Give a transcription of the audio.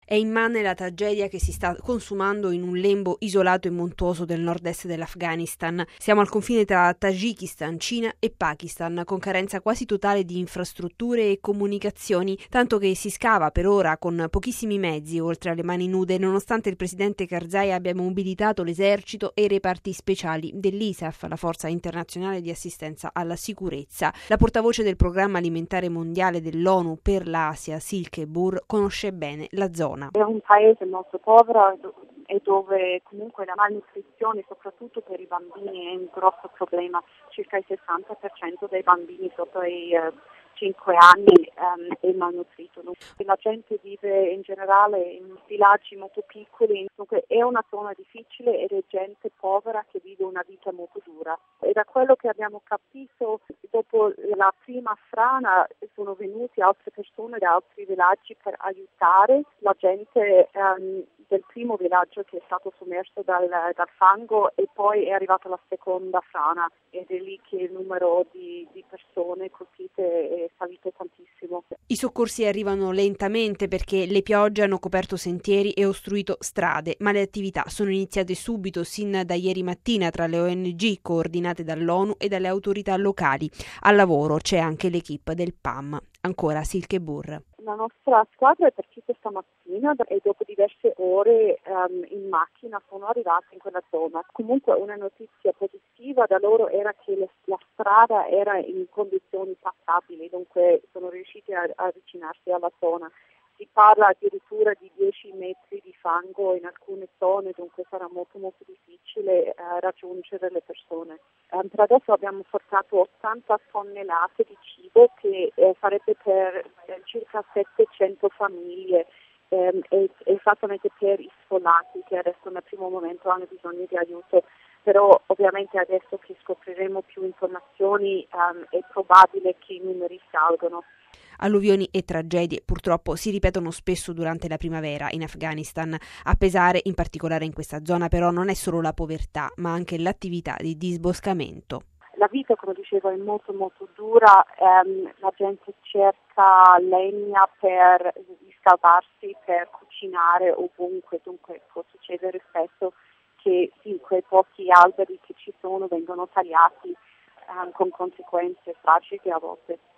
È immane la tragedia che si sta consumando in un lembo isolato e montuoso del nord-est dell'Afghanistan. Siamo al confine tra Tagikistan, Cina e Pakistan, con carenza quasi totale di infrastrutture e comunicazioni, tanto che si scava per ora con pochissimi mezzi, oltre alle mani nude, nonostante il presidente Karzai abbia mobilitato l'esercito e i reparti speciali dell'ISAF, la Forza Internazionale di Assistenza alla Sicurezza. La portavoce del Programma Alimentare Mondiale dell'ONU per l'Asia, Silke Burr, conosce bene la zona. È un paese molto povero e dove comunque la malnutrizione, soprattutto per i bambini, è un grosso problema. Circa il 60% dei bambini sotto i 5 anni è malnutrito. La gente vive in generale in villaggi molto piccoli, dunque è una zona difficile ed è gente povera che vive una vita molto dura. E da quello che abbiamo capito, dopo la prima frana sono venuti altre persone da altri villaggi per aiutare la gente del primo villaggio che è stato sommerso dal fango, e poi è arrivata la seconda frana ed è lì che il numero di persone colpite è salito tantissimo. I soccorsi arrivano lentamente perché le piogge hanno coperto sentieri e ostruito strade, ma le attività sono iniziate subito, sin da ieri mattina, tra le ONG coordinate dall'ONU e dalle autorità locali. Al lavoro c'è anche l'equipe del PAM. Ancora Silke Burr. La nostra squadra è partita stamattina e dopo diverse ore in macchina sono arrivati in quella zona. Comunque una notizia positiva da loro era che la strada era in condizioni passabili, dunque sono riusciti a avvicinarsi alla zona. Si parla addirittura di 10 metri di fango in alcune zone, dunque sarà molto molto difficile raggiungere le persone. Per adesso abbiamo portato 80 tonnellate di cibo che sarebbe per circa 700 famiglie, esattamente per i sfollati che adesso nel primo momento hanno bisogno di aiuto. Però ovviamente adesso che scopriremo più informazioni è probabile che i numeri salgano. Alluvioni e tragedie purtroppo si ripetono spesso durante la primavera in Afghanistan. A pesare, in particolare in questa zona, però non è solo la povertà, ma anche l'attività di disboscamento. La vita, come dicevo, è molto molto dura, la gente cerca legna per riscaldarsi, per cucinare ovunque, dunque può succedere spesso che sì, quei pochi alberi che ci sono vengono tagliati con conseguenze tragiche a volte.